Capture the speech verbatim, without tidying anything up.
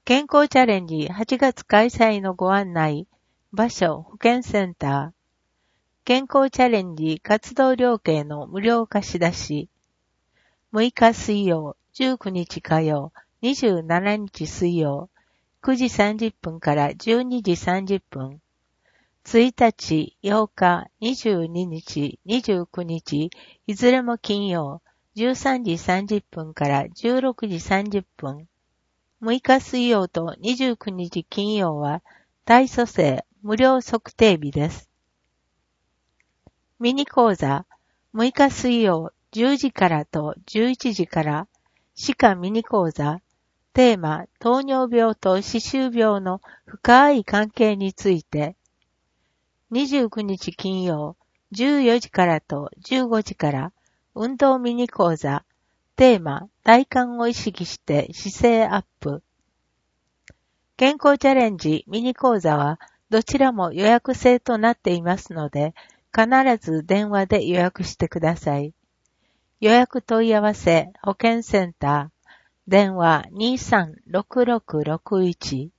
健康チャレンジはちがつ開催のご案内。場所保健センター。健康チャレンジ活動量計の無料貸し出し。むいか水曜、じゅうくにち火曜、にじゅうしちにち水曜、くじさんじゅっぷんからじゅうにじさんじゅっぷん。いちにち、ようか、にじゅうににち、にじゅうくにち、いずれも金曜、じゅうさんじさんじゅっぷんからじゅうろくじさんじゅっぷん。むいか水曜とにじゅうくにち金曜は体組成無料測定日です。ミニ講座、むいか水曜じゅうじからとじゅういちじから歯科ミニ講座、テーマ糖尿病と歯周病の深い関係について、にじゅうくにち金曜じゅうよじからとじゅうごじから運動ミニ講座、テーマ体幹を意識して姿勢アップ。健康チャレンジミニ講座はどちらも予約制となっていますので、必ず電話で予約してください。予約問い合わせ保健センター、電話 にさんろくろくろくいち